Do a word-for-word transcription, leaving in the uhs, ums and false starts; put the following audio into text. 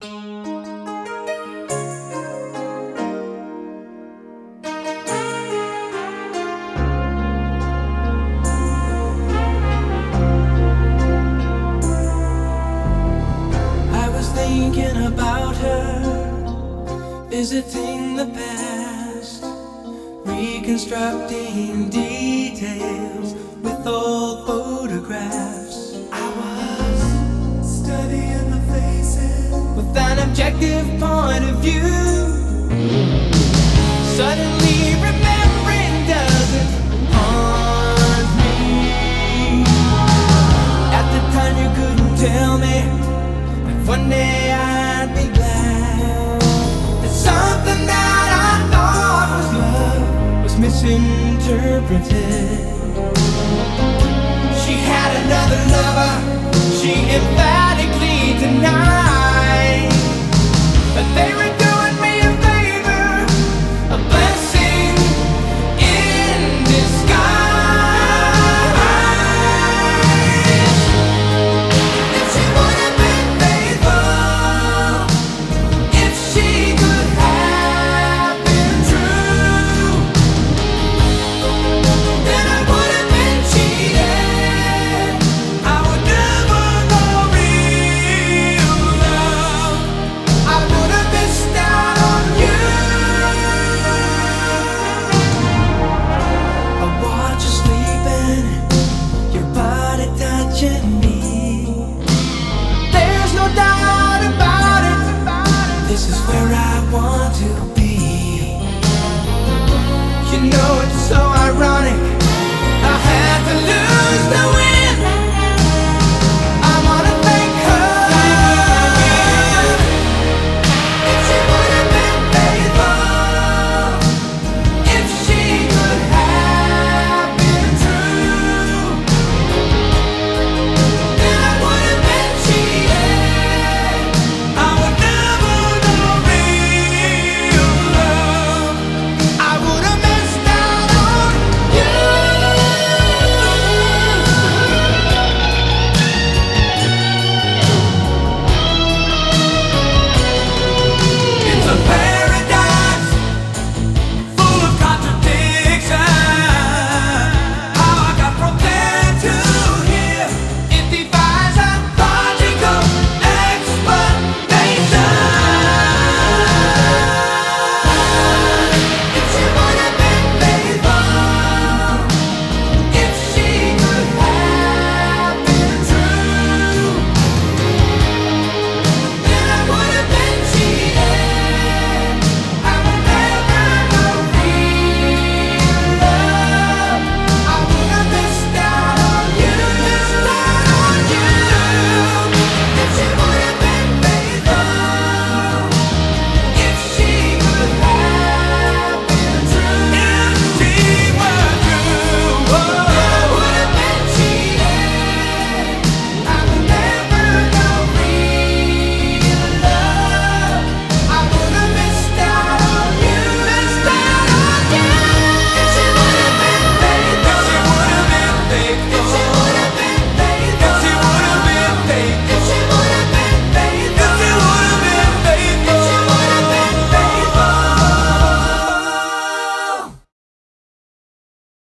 I was thinking about her, visiting the past, reconstructing details with old photographs. I was studying the faces with an objective point of view. Suddenly remembering doesn't haunt me. At the time you couldn't tell me that one day I'd be glad that something that I thought was love was misinterpreted. She had another lover, she in fact